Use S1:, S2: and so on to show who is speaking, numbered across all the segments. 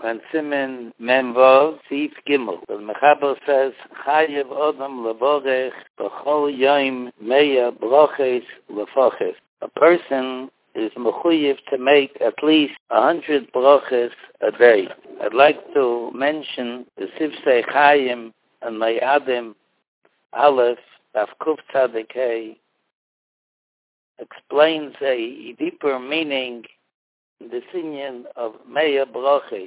S1: and Simen Memvov, Sif Gimel. The Mechaber says, Chayev Odom Levorech B'chol Yom Meya Broches Lefoches. A person is mechuyev to make at least 100 broches a day. I'd like to mention the Sifsei Chaim and Mayadim Aleph Daf Kuf Tzadik Hey explains a deeper meaning in the Sinyan of Meya Broches.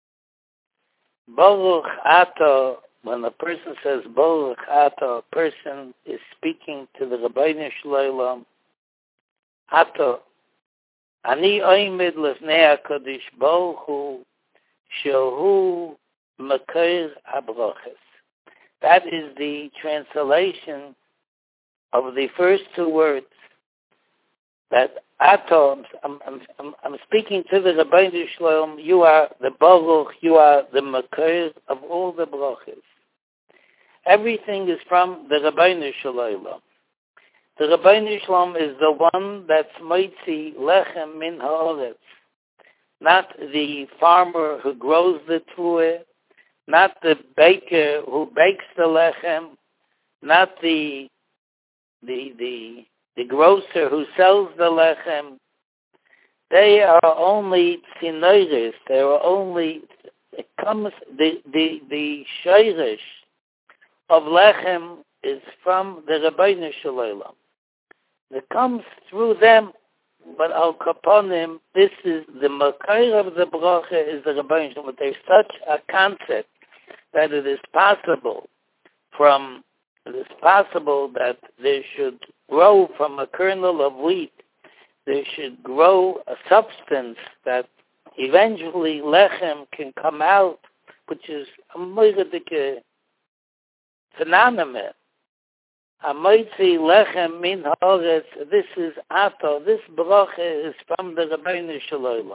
S1: Baruch Ato, when a person says Baruch Ato, a person is speaking to the Rabbeinu Shloim. Ato, Ani oimid lefnei HaKadosh Baruch Hu shehu makir habroches. That is the translation of the first two words. That Ato, I'm speaking to the Rabbeinu Shloim. You are the Baruch, you are the makir of all the broches. Everything is from the Rabbeinu Shloim. The Rabbeinu Shloim is the one that's moitzi lechem min haaretz, not the farmer who grows the tuah, not the baker who bakes the lechem, not the grocer who sells the lechem. They are only tzinoiris. They are only, it comes, the shayrish of lechem is from the Rabbeinu Shloim. It comes through them, but al kaponim, this is the makir of the bracha is the Rabbeinu Shloim. There's such a concept that it is possible that there should grow from a kernel of wheat, there should grow a substance that eventually lechem can come out, which is a moiradike phenomenon. Amoitzi lechem min haaretz. This is Ato. This bracha is from the Rabbeinu Shloim.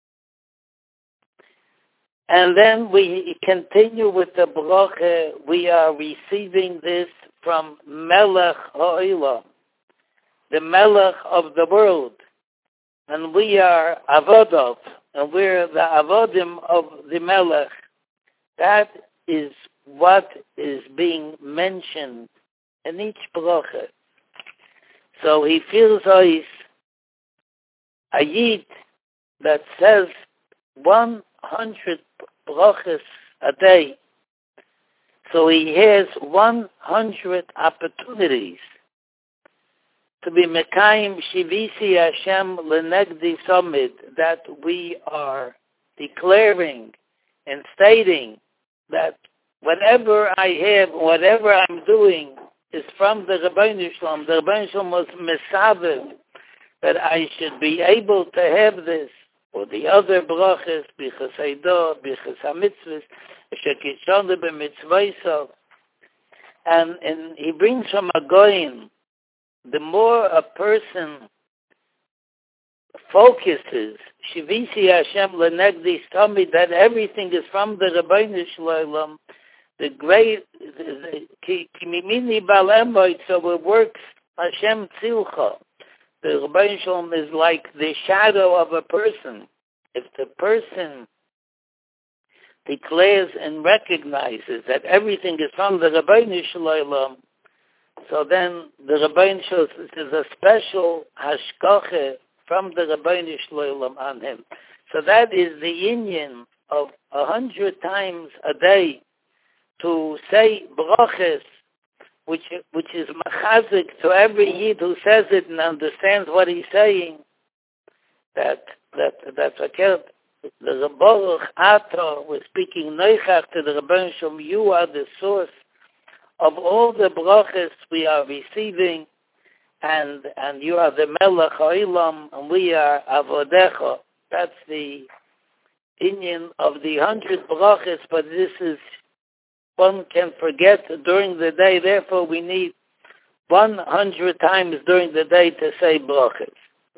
S1: And then we continue with the bracha. We are receiving this from Melech Ha'olam, the Melech of the world, and we are Avodov, and we're the Avodim of the Melech. That is what is being mentioned in each bracha. So he feels a yid that says 100 brachas a day. So he has 100 opportunities to be Mekayim Shivisi Hashem Lenegdi Samid, that we are declaring and stating that whatever I have, whatever I'm doing, is from the Rabbeinu Shloim. The Rabbeinu Shloim was mesavev that I should be able to have this, or the other brachas, bichas Eidah, bichas HaMitzvahs, shekishonu b'mitzvayso. And he brings from a goyim, the more a person focuses, Shivisi Hashem lenegdi stomid, that everything is from the Rabbeinu Shloim, the great Kimimini Balemoid, so it works Hashem Tzilcha. The Rabbeinu Shloim is like the shadow of a person. If the person declares and recognizes that everything is from the Rabbeinu Shloim, so then the Rabbeinu Shloim is a special hashkache from the Rabbeinu Shloim on him. So that is the union of 100 times a day to say brachas, which is machazik to every yid who says it and understands what he's saying. That's okay. The Baruch Ato was speaking noichach to the Rabbeinu Shloim. You are the source of all the brachas we are receiving, and you are the Melech Ha'olam, and we are Avodecha. That's the inyan of the 100 brachas, but this is one can forget during the day. Therefore, we need 100 times during the day to say brachas.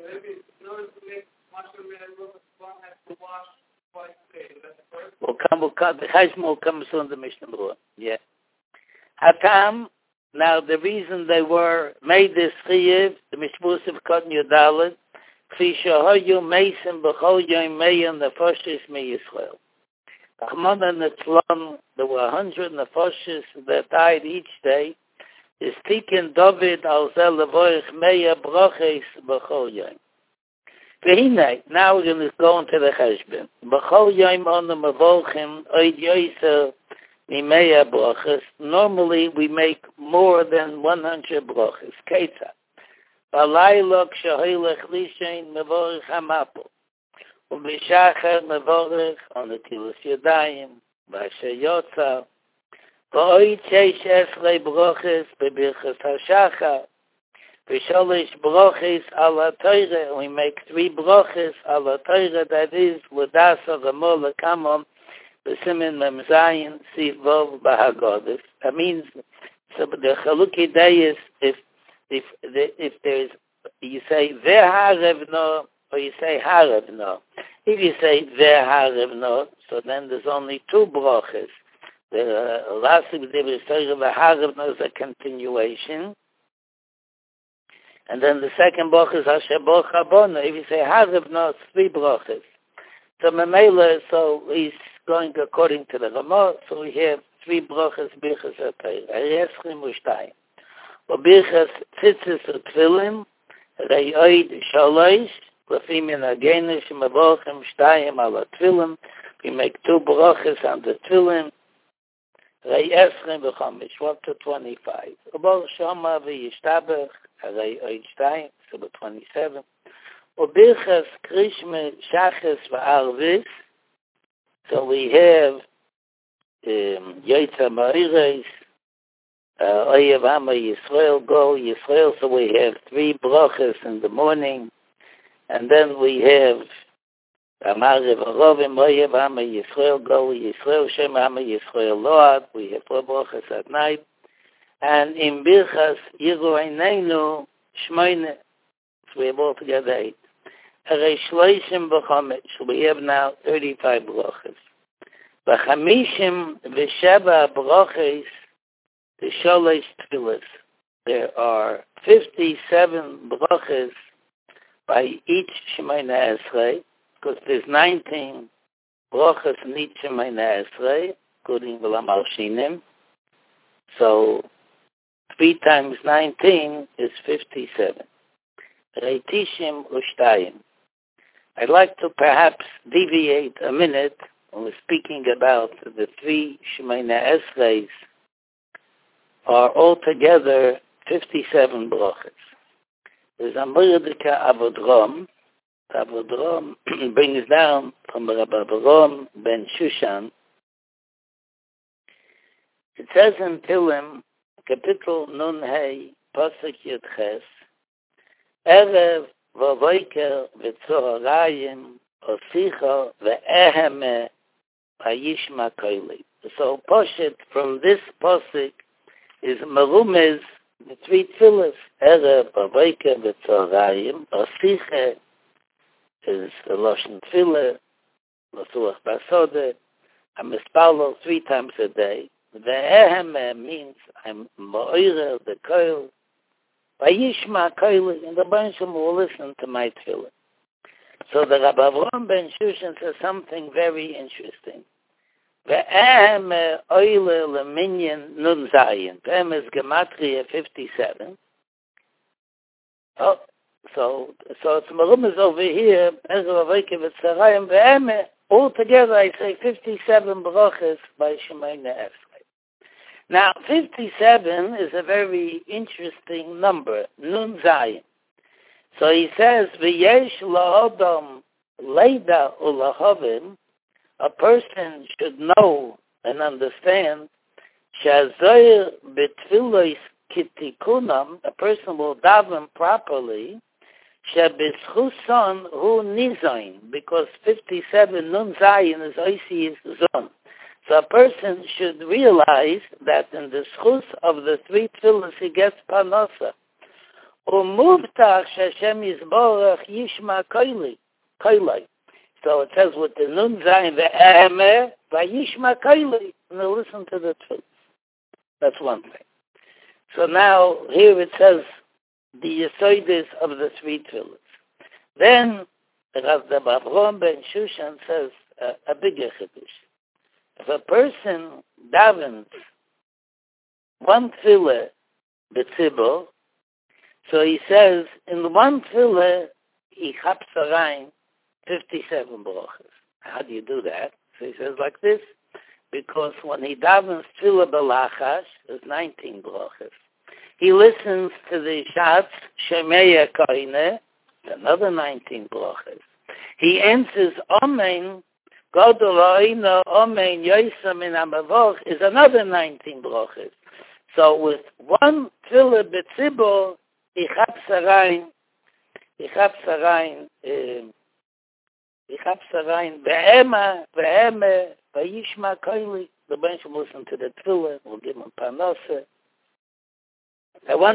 S1: We'll come. The Cheshma will come soon. The Mishnah Berurah. Yeah. Hatam. Now, the reason they were made this chiyuv, the Mishmur of Cotton Yudalit, Kfi shehoyu meisim b'chol yom meyan nefashis mi Yisrael. Rahman and Netzlan, there were 100 nefashis that died each day. Is Tikkun David al Zel Levoich Meya Broches B'chol Yom. Now we're going to go into the Cheshbon. B'chol Yom Onu Mevolchim Oid Yoser Mimeya Broches. Normally we make more than 100 broches. Ketzah. B'laylo Kshahoylech Lishein Mevorich Hamapel. U'b'shachar Mevorich on the Tilas Yadayim. B'asher Yotzar. V'oid sheish esrei broches b'birchas hashachar. V'sholish broches ala Torah. We make 3 broches ala Torah, that is, l'dasa ramol l'kamon b'simin memzayin sivov b'hagodes. That means, so the chaluki day is, if there's, you say ve'harevno, or you say harevno. If you say ve'harevno, so then there's only 2 broches. The last of the Harevno is a continuation. And then the second broch is Asher Boch Habona. If you say Harevno, it's 3 broches. So Memela, so he's going according to the Ramah, so we have 3 broches, Birchas HaTorah. Ereschim Ushtayim. Birchas Tzitzis Utfilim, Re'oid Shalosh, Lefim in Agenish, Mevochim Shtayim Ala Tfilim. We make 2 broches on the Tfilim. Rei Eschem v'chomish, 1 to 25. Ubor Shoma v'yishtabach, Rei Oidstein, so 27. Ubirchas Krishme Shachas v'arvis. So we have Yoitza Ma'ires, Oyev Hama Yisrael, Go Yisrael. So we have 3 broches in the morning, and then we have Amar Revarovim, Oyev Hama Yisrael, Go Yisrael, Shem Hama Yisrael Load. We have 4 broches at night. And in Birchas Yiru Einenu Shmoine, so we have altogether 8. Arei Shloishim B'chomish, we have now 35 broches. V'chamishim v'sheva broches, the Sholosh Tfilas. There are 57 broches by each Shemoneh Esrei, because there's 19 brochas in each Shemoneh Esrei, including V'lamar Shinim. So 3 times 19 is 57. Reitishim Ushtayim. I'd like to perhaps deviate a minute when we're speaking about the 3 Shemoneh Esreis are altogether 57 brochas. There's a Mordecai Avodrom. Avodrom brings down from Rabbi Avraham ben Shushan. It says in Tilim, Kapitel Nun Hey, Pasuk Yud Ches, Erev v'voiker v'tzoharayim osicha v'eheme v'yishma koili. So Poshet from this Pasuk is Merumez, the 3 tefillas, Erev v'voiker v'tzoharayim, osicha is the Lashon Tefillah, Lasuach Basode, I'm mispalo 3 times a day. The Ehem means I'm Moira, the Koil. Vayishma Koil, and the bunch will listen to my Tefillah. So the Rabbi Avraham ben Shushan says something very interesting. The Ehem Oile Leminyan Nun Zayin. Ehem is Gematria 57. Oh. So it's Marumas over here, altogether I say 57 brachas by Shemoneh Esrei. Now 57 is a very interesting number, Nun Zayin. So he says, V'yesh la'odom leida u'lahavim, a person should know and understand, Shazoyer b'tfilos kitikunam, a person will daven properly, Shebizchuson hu nizayin, because 57 nun zayin is oisi is zon. So a person should realize that in the schus of the 3 tefillas he gets parnasa. Umuvtach sheshem yizborach yishma koili. So it says with the nun zayin ve'emer vayishma koili, and they listen to the tefillas. That's one thing. So now here it says the Yesoidis of the 3 tefillas. Then Rav Avraham ben Shushan says a bigger chiddush. if a person davens one tefillah b'tzibur, so he says, in one tefillah, he chaps around 57 brachas. How do you do that? So he says like this, because when he davens tefillah b'lachash, there's 19 brachas. He listens to the Shatz Shemaya Koine, another 19 brachas. He answers Amen, Godol Ha'ina, Amen, Yosem Min HaMavoch, is another 19 brachas. So with one tefillah b'tzibur, he chaps around Ve'ema, Vayishma Koili. The bench will listen to the tefillah, will give him parnasa. I once,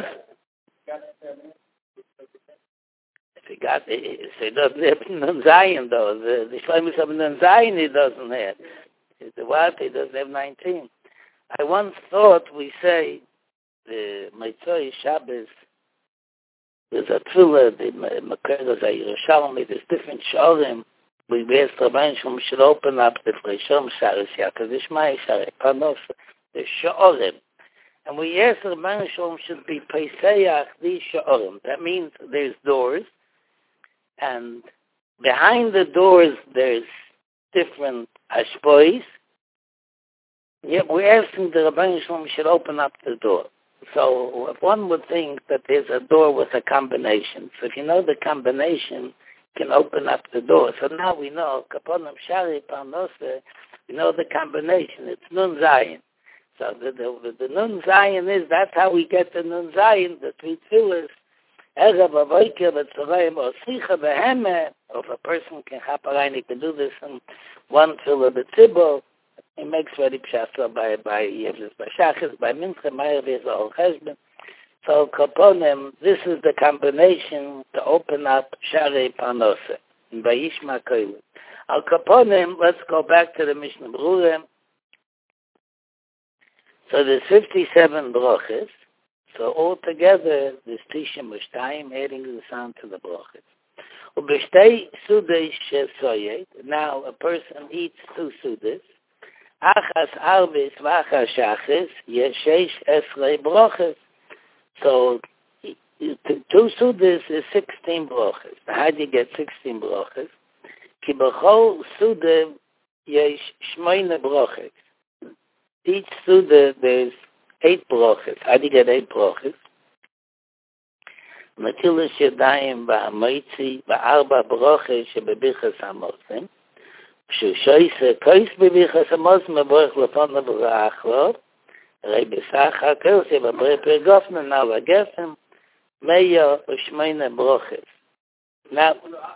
S1: if he got, he doesn't have Nun Zayin though. The Shlomis of Nun Zayin he doesn't have. The what? He doesn't have 19. I once thought we say the Meitzoi Shabbos, there's a tefillah, the Makeres HaYerushalmi, there's different shorim. We asked Rabbi Shalom should open up the Freshom Sharis Yakavish Mai Shari Panos, the shorim. And we asked Rabbi Shalom should be Pesayach these shorim. That means there's doors, and behind the doors there's different hashpois. Yet we're asking the Rabbi Shalom should open up the door. So one would think that there's a door with a combination. So if you know the combination, you can open up the door. So now we know, Kaponim Shari Parnose, we know the combination. It's Nun Zayin. So the Nun Zayin is, that's how we get the Nun Zayin, the three tefillahs. Erev Avoyker, B'Tzorayim, or Sicha B'Heme, or if a person can haparein, he can do this in one tefillah b'tzibur. He makes ready pshasa by Yevlis, by Shachis, by Mincha, Ma'ir, V'Yezah, Cheshbon. So, Kaponim, this is the combination to open up Sharei Parnose, in Vayishma Koilu. Al Kaponim, let's go back to the Mishnah Berurah. So there's 57 brachas. So altogether, there's Tishim B'Shtayim, adding the sound to the brachas. Ub'shtei Sudas Shesoyed, now a person eats two Sudas. Achas Arbis V'achas Shachis, Yeshesh Esrei brachas. So, two Sudas is 16 brachas. How do you get 16 brachas? Ki b'chol Suda yesh shmoyne brachas. Each Suda there's 8 brachas. How do you get 8 brachas? Natilas Yadayim V'Hamoitzi V'Arba brachas shebebichas hamosim. Shushoyse kois bebichas hamosim Mevorech Lefana V'Ra'achlo. Rebbe Sacha, Kose, Babre Pergofna, now Vagesem, Meya, Ushmeine Broches. Now,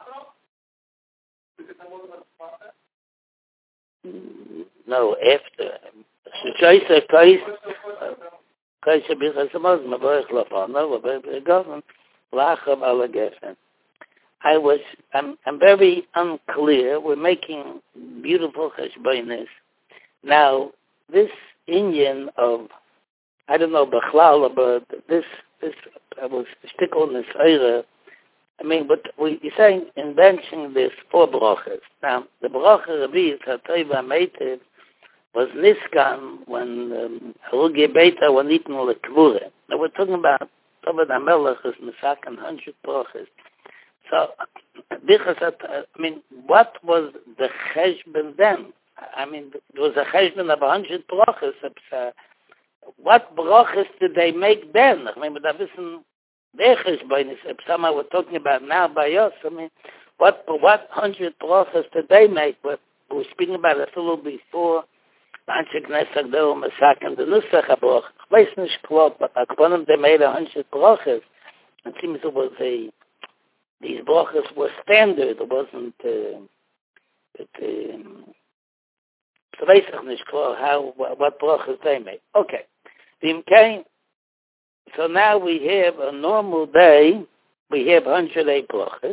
S1: no, after. Shoyse, Kose, Bichas Amos, Mevorech Lafana, Babre Pergofna, Lachav Alagesem. I'm very unclear. We're making beautiful cheshbonis. Now, this Indian of, I don't know, Bechlal, but this I was stick on this era. I mean, but you're saying, inventing this 4 brachas. Now, the bracha Rabbi Tzatayva Meitiv was Niskan when Harugi Beita were eaten all the Kvure. Now, we're talking about David HaMelech is Misakan 100 brachas. So, I mean, what was the cheshbon then? I mean, there was a cheshbon of 100 brachas. What brachas did they make then? I mean, da wissen, their cheshbon is, somehow we're talking about now by us. I mean, what 100 brachas did they make? We were speaking about it a little before. Manche Knesset der Masaken, the Nusach HaBrach. Ich weiß nicht klar, but Akponim, they made 100 brachas. It seems it was these brachas were standard. It wasn't, so weiß ich nicht klar what brachas they made. Okay. So now we have a normal day, we have 108 brachas.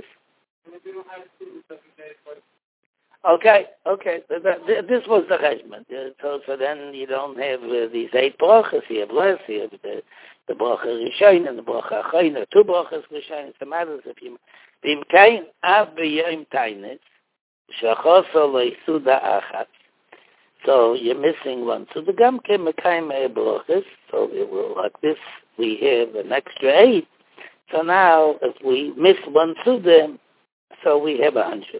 S1: Okay. This was the cheshbon. So then you don't have these 8 brachas. You have less. You have the bracha Rishon and the bracha Achayna. 2 brachas Rishon. It's a matter of you. V'imkein av b'yom tainis shechoso leisuda achat. So you're missing one. So the Gamke Mekayim Brachas, so it will, like this, we have an extra 8. So now, if we miss one Suda, so we have 100.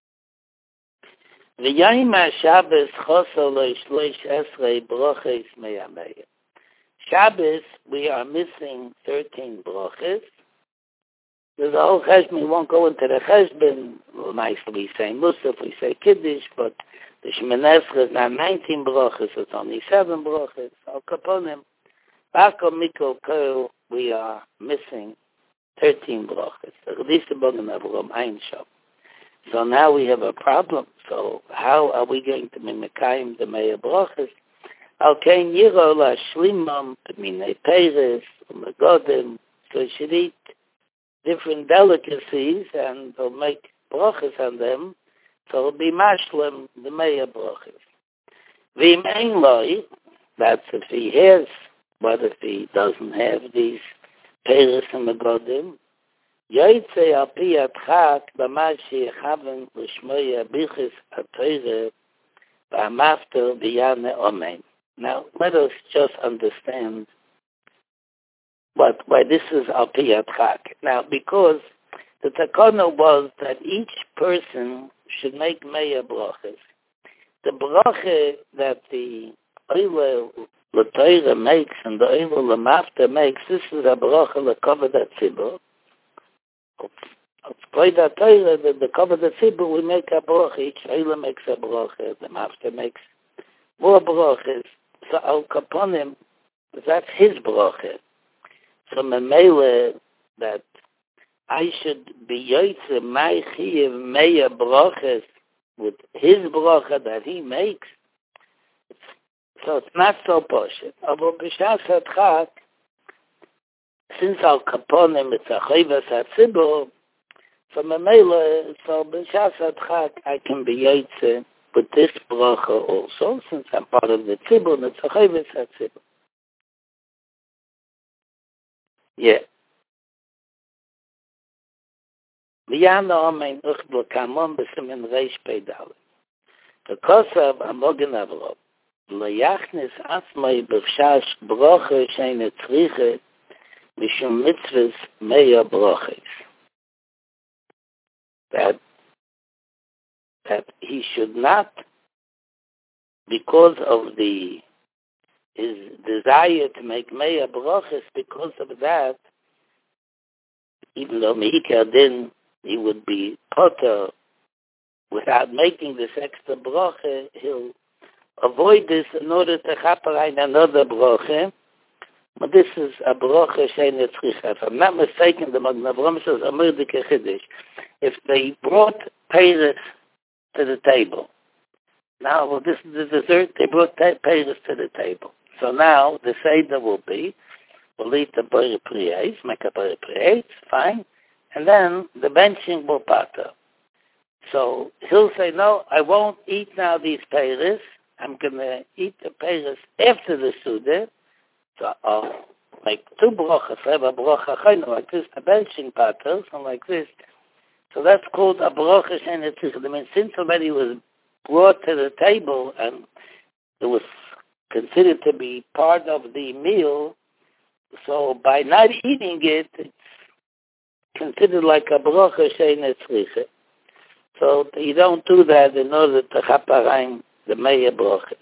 S1: V'yayim HaShabbos choso lo shloish esrei brachas me'ameya. Shabbos, we are missing 13 brachas. There's a whole cheshbon. We won't go into the cheshbon. Nicely, we say Musaf, we say Kiddush, but the Shemoneh Esrei is not 19 brachas, it's only 7 brachas. Al Kaponim, Bako Mikol Kol, we are missing 13 brachas. So now we have a problem. So how are we going to be Mekayim the Meya brachas? Al Kein Yiro La Shlimam, Minei Peres, Umegodim, so you should eat different delicacies and they'll make brachas on them, so it'll be mashlim, the Meya brachas. V'im ein loi, that's if he has, what if he doesn't have these peres and megodim? Yoytze al pi atchak b'ma sheyechaven l'shmoya bichis ha-teire v'amafter b'yane omen. Now, let us just understand why this is al pi atchak. Now, because the takana was that each person should make Meya brachas. The bracha that the Oile L'Teire makes and the Oile L'Mafta makes, this is a bracha L'Koved HaTzibur. Of Koida Teire, the Koved HaTzibur, we make a bracha. Each Oile makes a bracha. The Mafta makes more brachas. So Al Kaponim, that's his bracha. So Memele, that I should be Yoytze my Chiyev Meya brachas with his bracha that he makes. So it's not so poshut. But b'shas hadchak, since Al Kaponim it's a chayvas hatzibur, so memela, so b'shas hadchak I can be Yoytze with this bracha also, since I'm part of the tzibur and it's a chayvas hatzibur. Yeah. V'yana omein uchbel kamon b'simen reish peidal. V'kosav amogen avrob. L'yachnis atzmai b'chshash broche sheine tzriche mishum mitzvahs meya broches. That he should not, because of his desire to make meya broches, because of that, even though Mehika din, he would be potter without making this extra bracha, he'll avoid this in order to chaperein another bracha. But this is a bracha she'ein tzricha. If I'm not mistaken, the Magen Avraham says Amar Dike Chiddush. If they brought peres to the table, now well, this is the dessert. They brought peres to the table. So now the seder will be, we'll eat the bari priyes, make a bari priyes, fine, and then the benching will pater. So he'll say, no, I won't eat now these peres. I'm going to eat the peres after the Suda. So I'll make 2 brachas. I have a bracha chayna like this, the benching paters, and like this. So that's called a bracha she'ein tzricha. I mean, since already was brought to the table and it was considered to be part of the meal, so by not eating it, it's considered like a bracha she'ein tzricha. So you don't do that in order to chaperein the Meya brachas.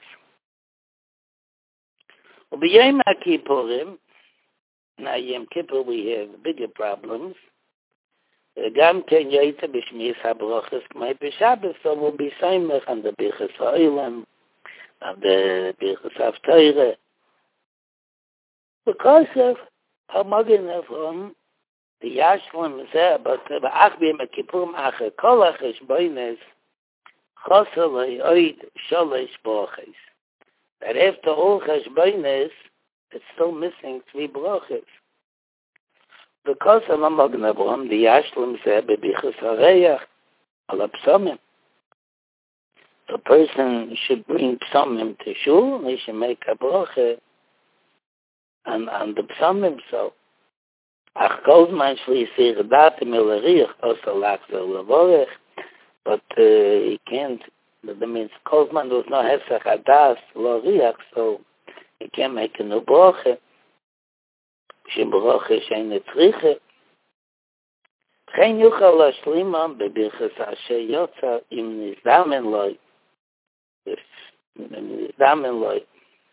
S1: Ub'yom HaKippurim, now Yom Kippur we have bigger problems. Gam ken yoytze b'shmiras habrachas k'may b'Shabbos, so we'll be saimach on the Birchas Ha'olam, on the Birchas Haftarah. Because of Magen Avraham, the Yashlim zeh, but b'ach b'Yom HaKippurim acher kol ha'cheshbonos choser le'oid shalosh brachos. That after all cheshbonos, it's still missing 3 brachos. Because of Magen Avraham, the Yashlim zeh b'bichas hareach al psamim. The person should bring psamim to shul, and he should make a bracha on the psamim. So, ach kozman shli'isir datim el ariach also lachzer levorech, but he can't That means Kozman was no Hesach Adas, Lo Riach, so you can't make a new Broche. Shem Broche, Shein Netzriche. Chen Yuchal Ashliman, Bebirches Asher Yotza, Im Nizdamen Loi. If Nizdamen Loi.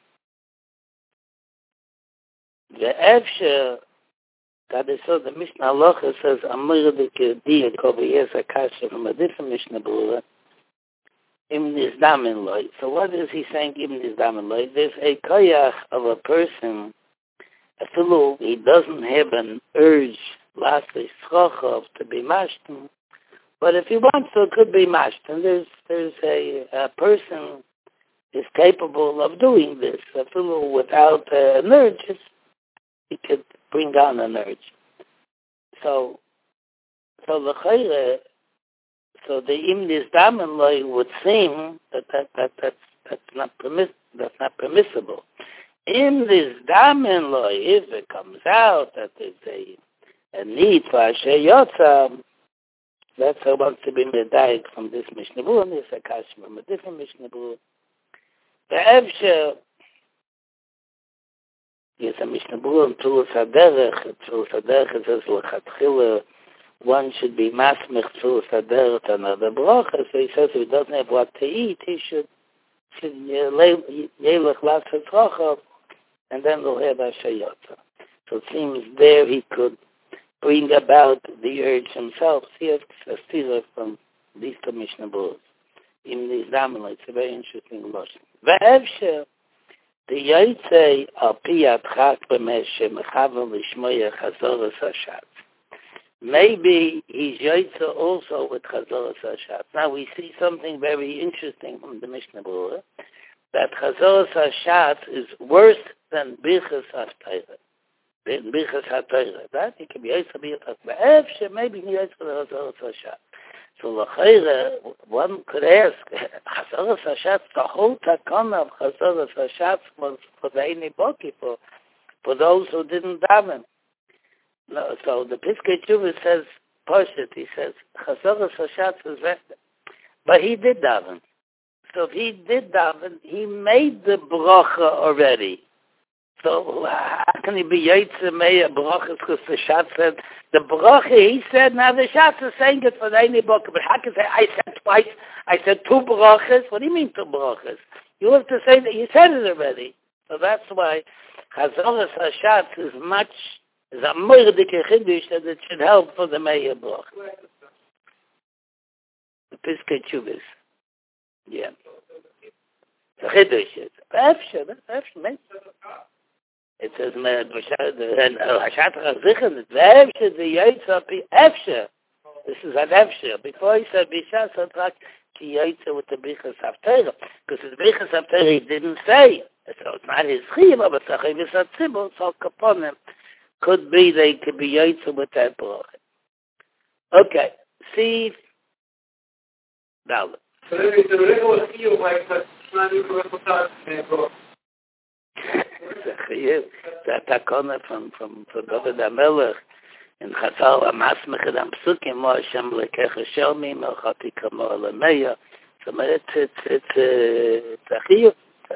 S1: Ve'efshe, God is so, the Mishnah Halacha says, Amirdik Diya Kobe Yesa Kasha from a different Mishnah Brura. Im Nizdamen Loi. So what is he saying, Im Nizdamen Loi? There's a koyach of a person, a fellow, he doesn't have an urge, lastly, schachov, to be mashten, but if he wants to, it could be mashten. There's a person is capable of doing this. A fellow without an urge, he could bring on an urge. So the so the Im Nizdamen Loi would seem that's not permissible. Im Nizdamen Loi, if it comes out that there's a need for Asher Yotza, that's how wants to be medayik from this Mishnah Berurah, and this Akash from a different Mishnah Berurah. The Evshe is a Mishnah Berurah and Tzulas HaDerech. Tzulas HaDerech says L'chatchila, one should be masmich Tzulas HaDerech another bracha. So he says if he doesn't have what to eat, he should yelech lasset rochav, and then he'll have Asher Yotza. So it seems there he could bring about the urge himself. See a stira from these two Mishnah Berurahs. In these Damen, it's a very interesting logic. Ve'evshe, the Yaitze al piyat chak b'meshe mechavel l'shmoya chazoras hashatz. Maybe he's Yaitze also with chazoras hashatz. Now we see something very interesting from the Mishnah Berurah, that chazoras hashatz is worse than birchas haftarah. Birchas haftarah. That he can be Yaitze birchas. Ve'evshe, maybe he Yaitze chazoras hashatz. So l'chayre, one could ask, Chazoras Hashatz, the whole takana of Chazoras Hashatz was for the Eini Boki, for those who didn't daven. No, so the Piskei Teshuvah says, Poshet, he says, Chazoras Hashatz is better. But he did daven. So if he did daven, he made the bracha already. So how can he be Yaitze Meya brachas? Because the Shatz said, the bracha, he said, now the Shatz is saying it for the Eini Boki, but how can I say, I said twice, I said two brachas? What do you mean two brachas? You have to say that you said it already. So that's why Chazoras Hashatz is a murdik chiddush that it should help for the Meya bracha. The Piskei Teshuvah. Yeah. The chiddush is. That's Efshe. It says, this is an Efshe. Before he said, Bishas Atrak, Ki Yaitze with the Bichas Haftarah. Because the Bichas Haftarah he didn't say. So it's not his Chiva, but the Chiv is a Tzibur, so Kaponim. Could be they could be Yaitze with that bracha. Okay, see, now. So it's a regular Chiv, like that's not even a that takona from David HaMelech in Chazal Amasmech Adam Psukim Mo Hashem Lekech Shelmi Melchati Kamo Alameya. So it's a chiyuv.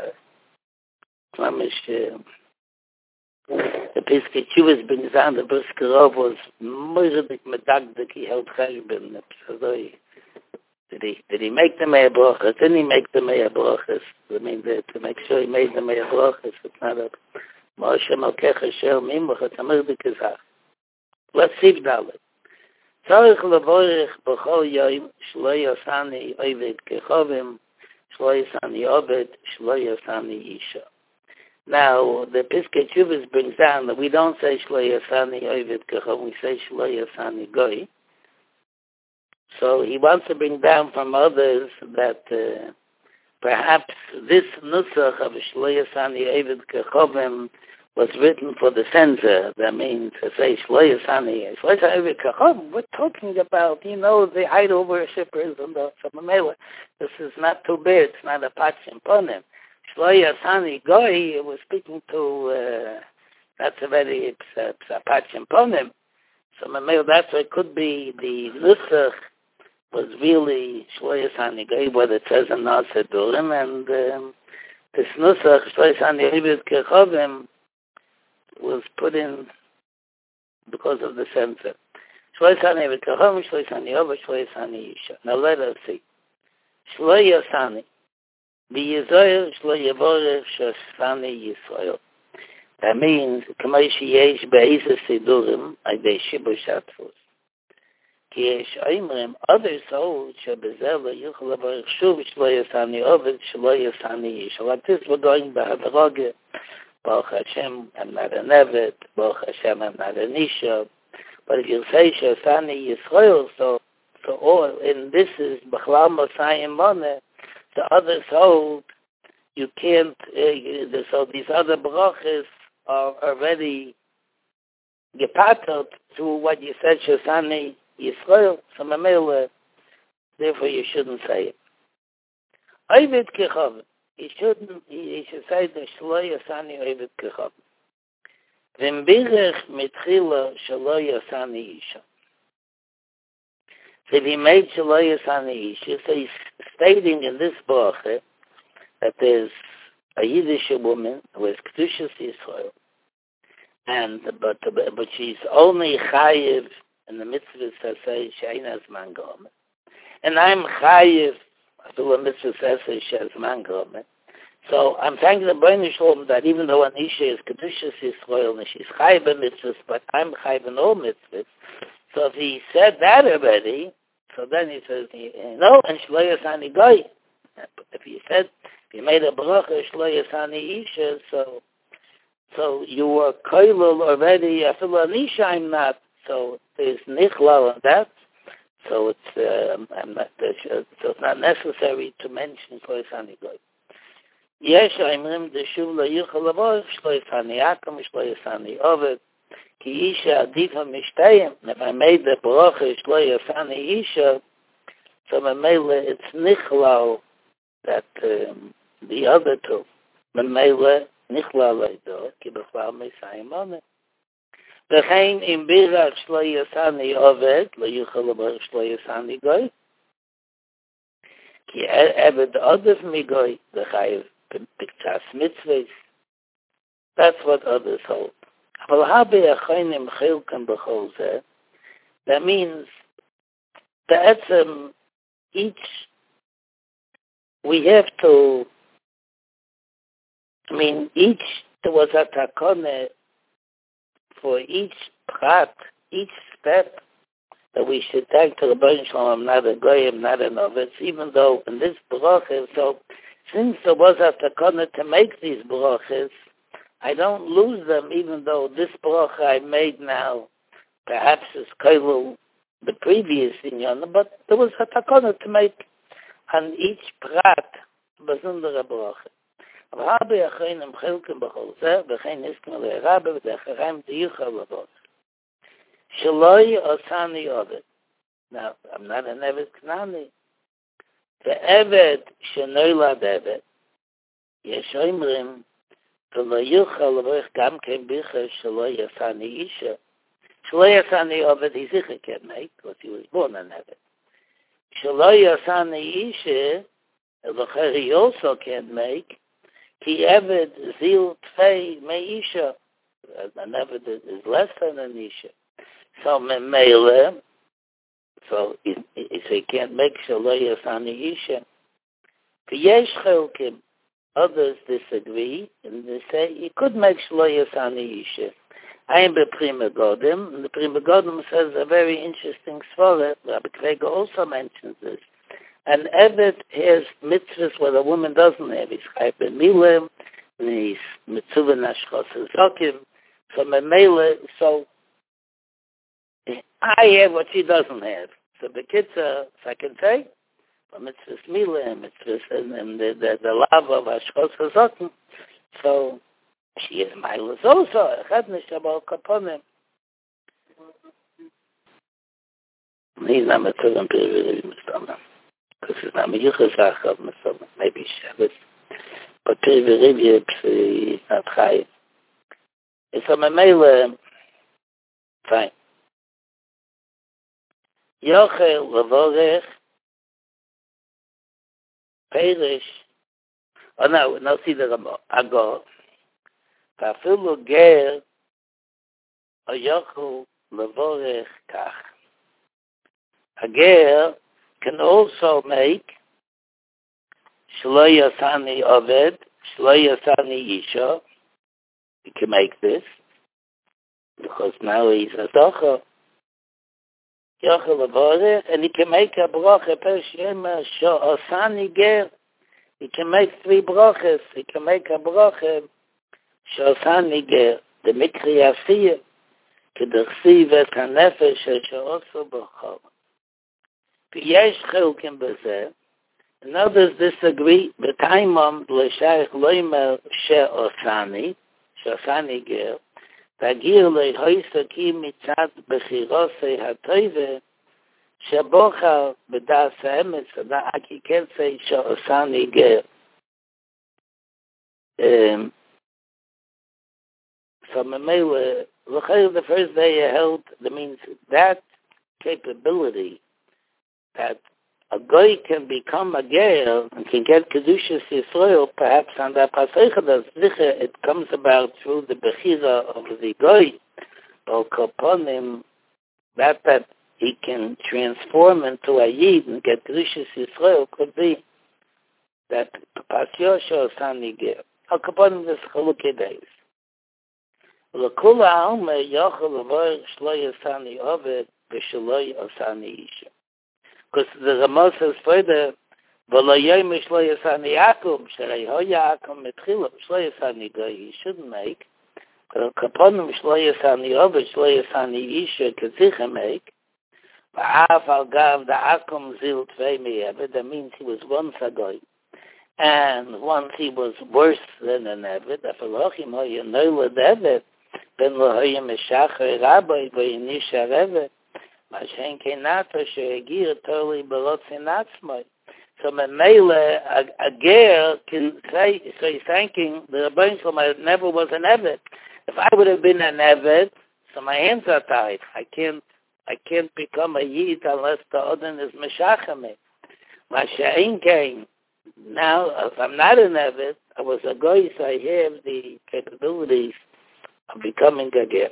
S1: The Piskei Teshuvah bin Zan the Briskerov was murdik medagdik. He held cheshbon. Did he make the Meya brachas? Didn't he make the Meya brachas? I mean, to make sure he made the Meya brachas. It's not a Moshe Malkech Asher Mimach. It's a murdik izach. Let's see Dalet. Tzarich levorich b'chol yom shlo yasani oived kechovim shlo yasani obed shlo yasani isha. Now, the Piskei Teshuvah brings down that we don't say shlo yasani oived kechovim. We say shlo yasani goy. So he wants to bring down from others that perhaps this nusach of Shlo Yasani Eved Kechovim was written for the censor. That means to say Shlo Yasani Eved Kechovim. We're talking about, the idol worshippers and the Samamela. This is not too bad. It's not a Pachim Ponim. Shlo Yasani Goy was speaking to, that's a very Pachim Ponim. So that's why it could be the nusach was really Shloyas Hanigay, what it says in Nasa Durim, and this Nusach, Shloyas Hanigay Kechovim, was put in because of the censor. Shloyas Hanigay Kechovim, Shloyas Hanigay, Shloyas Hanigay. Now let us see. Shloyas Hanigay. V'yizoyer shloyavorech shasani Yisrael. That means, K'may sheyesh be'ezah sidurim, adei shibush atfus. Ki yesh oimrim, others hold, shebezel yuchel avorech shuv shloyasani ovid, shloyasani yish. Like this, we're going b'hadroge. Baruch Hashem, I'm not an Eved. Baruch Hashem, I'm not an Isha. But if you say shasani Yisrael, so all, and this is b'chlal mosayim moneh, the others hold, you can't, so these other brachas are already gepattert through what you said, Shasani Yisrael, so Mamela, therefore you shouldn't say it. Ovid Kechovim, you should say the Shlo Yasani Ovid Kechovim. V'mbirech mitchila Shlo Yasani Isha. So he made Shlo Yasani Isha, so he's stating in this bracha that there's a Yiddish woman who is Kedushas Yisrael, but she's only chayiv in the mitzvah that says she'ein hazman gomer, and I'm chayiv after a mitzvah that says she'ein hazman gomer. So I'm thanking the Bnei Shalom that even though an Isha is Kedushas Yisrael and she's chayiv in mitzvahs, but I'm chayiv in all mitzvahs. So if he said that already, so then he says, no, and Shlo Yasani Goy. If you made a bracha Shlo Yasani Isha, so you were koilul already. I feel an Isha I'm not. So there's nichlal on that. So it's not necessary to mention Shlo Yasani Goy. Yesh Aimrim Deshuv La Yuchal Avoch Shlo Yasani Akum Shlo Yasani Ovid Ki Isha Adifa Mishtayim. If I made the bracha Shlo Yasani Isha, so Mamela it's nichlal that the other two, Mamela nichlal Leido Ki B'chlal Mesayim Moneh. V'chein im birach Shlo Yasani Ovid La Yuchal Avoch Shlo Yasani Goy Ki Eved Odef Migoy V'chayiv B'ktas Mitzvahs. That's what others hold. That means that we have to, there was a takone for each prat, each step that we should take to the Bnei Shalom, not a goyim, not an ovetz, even though in this bracha, so since there was a takone to make these brachas, I don't lose them, even though this bracha I made now perhaps is koilul the previous inyan, but there was a takana to make on each prat besondere bracha. Rabbi Achreinim Chilkim B'chol Zeh V'chein Niskim Le'Rabbi V'Decharaim D'Yichal L'Vod Shaloi Osani Ovid. Now, I'm not an Eved Knani. The Eved Shenoilad Eved Yesh Oimrim V'lo Yuchal L'Voich Gam Ken Bicha Shaloi Osani Isha. Shaloi Osani Ovid he sicher can make, because he was born an Eved. Shaloi Osani Isha L'Cher he also can make Ki Eved Zil Tfei Meisha. An Eved is less than an Isha. So Memele, so he can't make Shaloy Asani Isha. Yesh Chelkim, others disagree, and they say you could make Shaloy Asani Isha. I am the Prima Godim, and the Prima Godim says a very interesting svara. Rabbi Krega also mentions this. An Eved has mitzvahs where a woman doesn't have. He's Chai Ben Milim, and he's mitzvah Nashchos Zokim. So Memele, so I have what she doesn't have. So the kids, if I can say, mitzvahs Milim, mitzvahs, and the love of Nashchos Zokim. So she is Milas also. Chadnish Shabbat Kaponim. He's not mitzvah Mitzvah. Because it's not Meyuchas of Mitzvah, maybe Shabbos. But Perivirib is not Chayiv. It's a Memele, fine. Yochel Levorech Perish. Oh no, see the Ago. Tafilu ger oyochu levorech kach. A ger can also make shlo yasani oved, shlo yasani isha. He can make this because now he's a docha. Yochel levorech, and he can make a bracha per shema shosani ger. He can make 3 brachas. He can make a bracha shosani ger. The mikri asiyah כדכסיב את הנפש שעושו בכל. ויש חלקים בזה, and others disagree, בתאימם לשייך לא אומר שעושני גר, תגיר להיסקי מצד בחירוסי הטובה, שבוחר בדעס האמץ, כי כן say שעושני גר. So Mamela, the first day you held, that means that capability that a guy can become a ger and can get Kedushas Yisrael, perhaps on that Paseicha, it comes about through the Bechira of the guy, or Koponim, that he can transform into a Yid and get Kedushas Yisrael could be that Pasyosha Sani ger. Al Koponim is Chalukei Beis. L'kula alma yochel levar shlo yasani oved v'shlo yasani isha. Because the Rama says further, v'lo yoyim shlo yasani akum, sherei hoya akum metchila, shlo yasani goy, he shouldn't make. But kaponim shlo yasani oved, shlo yasani isha, katzich make. V'af al gav da akum zil tvei me'eved, that means he was once a goy. And once he was worse than an eved, afalochim hoya noilad eved, ben lo hoya meshachar rabbi v'yinisha reved, mashen kenato she'egir totally belotzin atzmai. So Mamela, a ger can say, so he's thanking the Rebbeinu Shalom, I never was an eved. If I would have been an eved, so my hands are tied. I can't become a yid unless the Odin is meshachar. Mashen kein. Now, if I'm not an eved, I was a goy, so I have the capabilities of becoming a ger.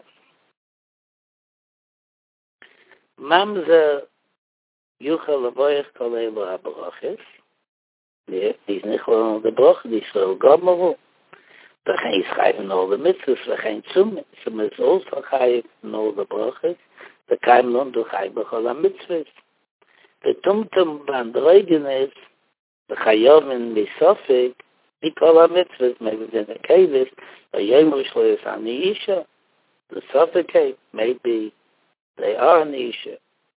S1: Mamzer yuchel levoyach kolelo habrachis. Die is nicht gewoon de brach, die is wel gammeru. We gaan schrijven al de mitzvahs, we gaan zum is also schrijven al de brachis. We gaan dan door schrijven al de mitzvahs. De tumtum van de regen is, de chayovin misofik, niet al de mitzvahs, maybe in the kevis, a yemush lo is an isha. The suffocate, maybe they are an isha.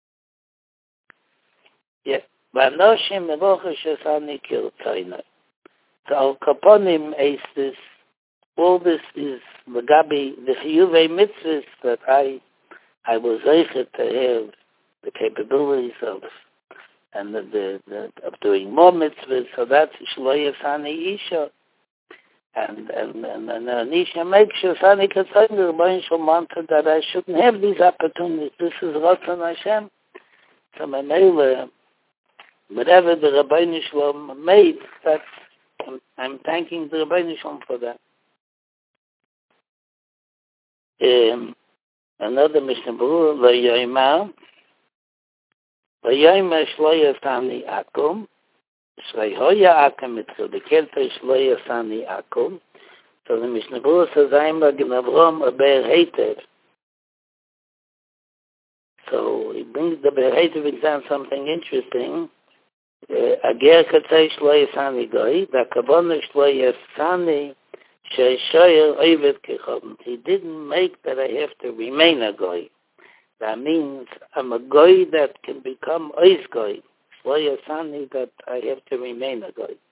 S1: Yeah. Vanoshim mevocha shesani kiltaina. So al kaponim is this, all this is Magabi, the chiyuvei mitzvahs that I was able to have the capabilities of, and of doing more mitzvahs. So that's shlo yasani isha, and an isha makes yasani katzayim. The Rebbeinu Shalom wanted that I shouldn't have these opportunities. This is Ratzon Hashem. So Mamela, whatever the Rebbeinu Shalom made, that's, I'm thanking the Rebbeinu Shalom for that. Another Mishnah Berurah, V'yoyma shlo yasani akum, shrei hoya akum mitchil, the kelta shlo yasani akum. So the Mishnah Berurah says, Ayma gnavrom a ber heitev. So he brings the ber heitev exam something interesting. Ager katzay shlo yasani goy, da kabona shlo yasani she'shoyer oived kechom. He didn't make that I have to remain a goy. That means I'm a goy that can become ois goy. Shlo yasani that I have to remain a goy.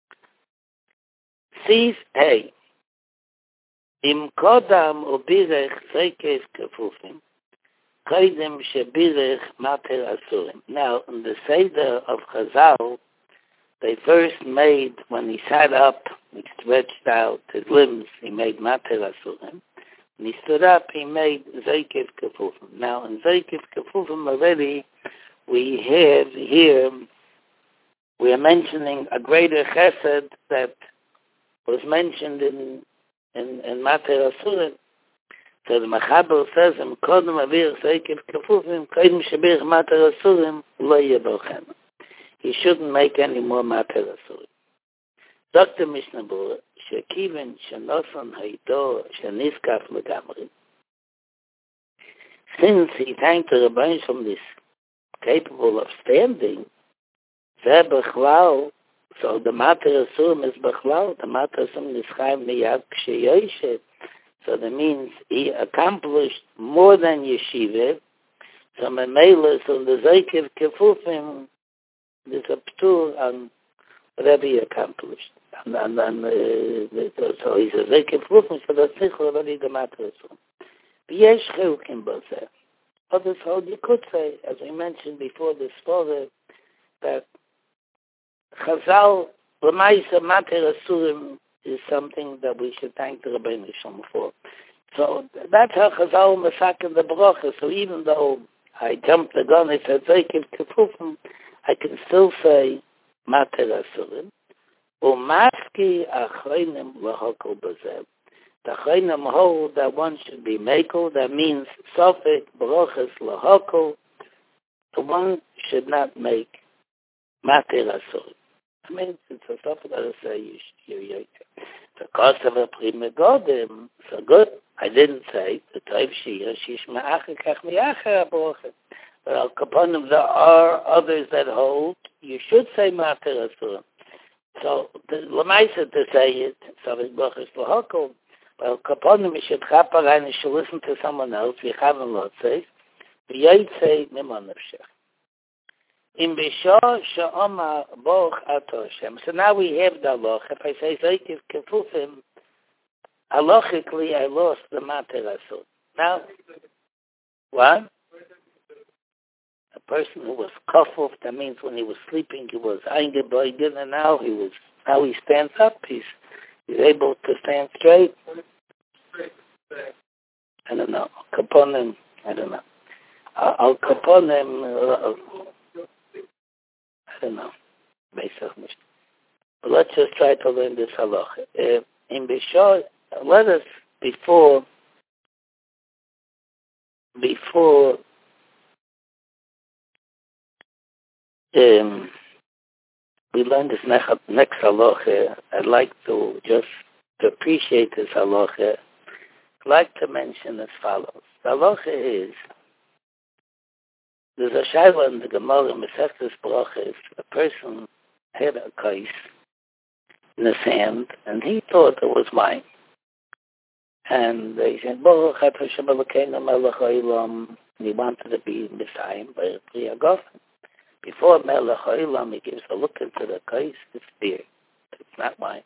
S1: Sees hey. Im kodam ubirech zeikes kefufim. Kaidem shebirech mater asurim. Now, in the Seder of Chazal, they first made, when he sat up, he stretched out his limbs, he made mater asurim. When he stood up, he made zeikes kefufim. Now, in zeikes kefufim already, we have here we are mentioning a greater chesed that was mentioned in Mater Asurim. So the Machaber says, "Kodem avir seikiv kefufim, kodem shebirch Mater Asurim lo yebochem." He shouldn't make any more Mater Asurim. Dr. Mishnah Berurah, shekiven shenoson haidor sheniskaf legamri. Since he thanked the Rebbeinu from this capable of standing, Zeh Bechlal, so the Mater Asurim is Bechlal, the Mater Asurim is Chaim Miyad Kshe. So that means he accomplished more than Yeshiva. So Memela, so the Zeikiv Kefufim, there's a ptur on whatever he accomplished. So he's a Zeikiv Kefufim, so that's Zichel already the Mater Asurim. V'yesh Chelukim Bozeh. Others hold, you could say, as we mentioned before this story, that Chazal, L'maisa Mater Asurim, is something that we should thank the Rebbeinu Shalom for. So that's how Chazal masakin the bracha. So even though I jumped the gun, I said Zeikiv Kefufim, I can still say Mater Asurim. U'maski achreinim lahokol b'zeh. The achreinim hold that one should be mekel. That means sofek brachas lahokol. The one should not make Mater Asurim. I mean, it's a stuff that I say you the cost of a prima godim, so good. I didn't say the type shir shishma achikach miacher abrochet. But al kaponim, there are others that hold you should say Mater Asurim. So the lemaisa to say it, so it's brachas lahokol. But al kaponim, you should chaparan, you should listen to someone else. We haven't lot says. We say niman nefshech. In Bishar Sha'omar Boch Atoshem. So now we have the halacha. If I say Zeikiv Kefufim, halachically I lost the Mater Asurim. Now, what? A person who was kafuf, that means when he was sleeping he was eingebogen, and now he stands up, he's able to stand straight. I don't know. Kaponim, I don't know. Al Kaponim, I don't know. But let's just try to learn this halacha. In Bishar, let us, before we learn this next halacha, I'd like to just to appreciate this halacha. I'd like to mention as follows. The halacha is, there's a shayla in the Gemara, Mesechtes Brachos. A person had a kais in his hand, and he thought it was wine. And they said, Baruch Hashem Elokeinu Melech Haolam, and he wanted to be Messiah by a Pri Hagafen. Before Melech Haolam, he gives a look into the kais, it's beer. It's not wine.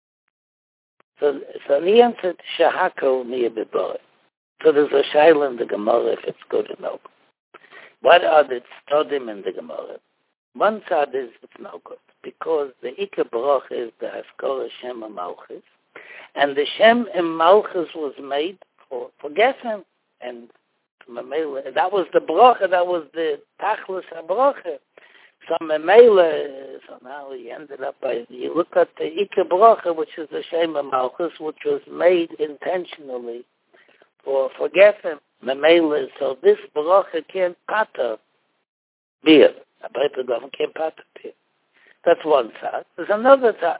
S1: So he answered, Shahako Miyah B'Boy. So there's a shayla in the Gemara if it's good or no. What are the tzodim in the Gemara? One side is it's no good, because the Ikar Baruch is the Haskara Shem and Malchus, and the Shem and Malchus was made for Geffen, and that was the bracha, that was the Tachlis HaBracha. So now he ended up by, you look at the Ikar Baruch, which is the Shem and Malchus, which was made intentionally for Geffen. So this bracha can't pata beer. A paper government can't pata beer. That's one side. There's another side.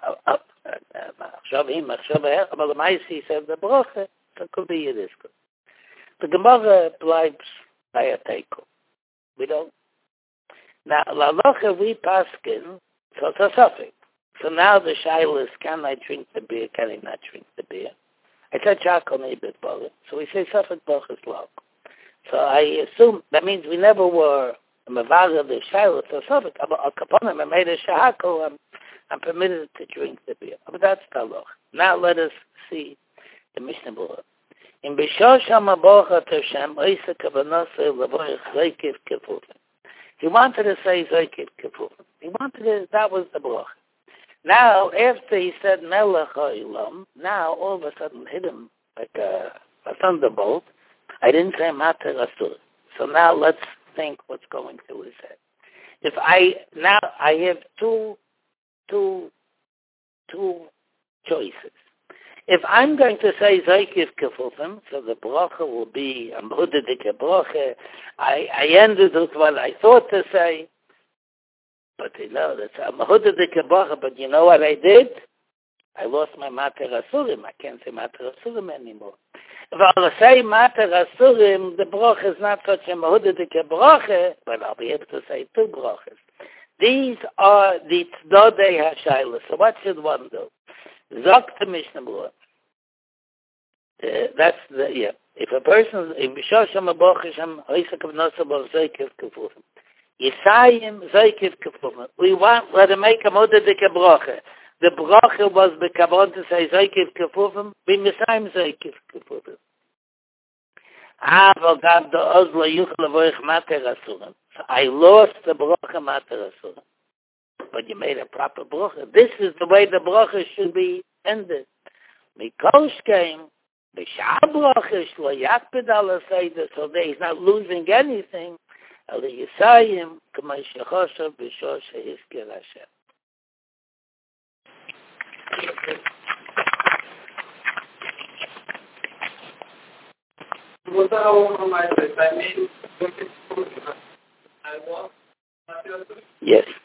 S1: But the Maisi said the bracha, that could be it is good. The Gemara bleibt by a teiko. We don't. Now, la locha we paskin, so it's a suffix. So now the shaila is, can I drink the beer, can I not drink the beer? I said Chakol Nebet Bolet, so we say Safek Bochus Log. So I assume that means we never were a Mavaga the Shiloh, so Safek, Al Kaponim, I made a Shahako, I'm permitted to drink the beer. But that's the Loch. Now let us see the Mishnah Berurah. In Bishar Shama Bocha Toshem, Oisa Kavanose, Lavoich, Zeikiv Kefufim. He wanted to say Zeikiv Kefufim. He wanted to, that was the Baruch. Now, after he said Melech Haolam, now all of a sudden hit him like a thunderbolt. I didn't say Mater Asurim. So now let's think what's going through his head. If I have two choices. If I'm going to say Zaykiv Kefufim, so the bracha will be a Mehudadike bracha, I ended with what I thought to say, but that's a Mehudadike bracha, but you know what I did? I lost my Mater Asurim. I can't say Mater Asurim anymore. If I'll say Mater Asurim, the bracha is not such a Mehudadike bracha, but I'll be able to say two brachas. These are the Tzadodei HaShayla. So what should one do? Zok to Mishnah Berurah. That's if a person in Bishasham Abochisham Oisak of Nosabov Zaykiv Kefufim, Yisayim Zaykiv Kefufim. We want to make a Mehudadike bracha. The bracha was the Kabbalah to say Zaykiv Kefufim, be Misayim Zaykiv Kefufim. Avogad the Ozla Yuchel Avoich Mater Asurim. So I lost the bracha Mater Asurim. But you made a proper bracha. This is the way the bracha should be ended. Mikosh came, B'shah bracha shlo yakpid ala seder, so that he's not losing anything. Ala Yisayim, k'may shechoshav b'shor she'izkir Hashem. Yes.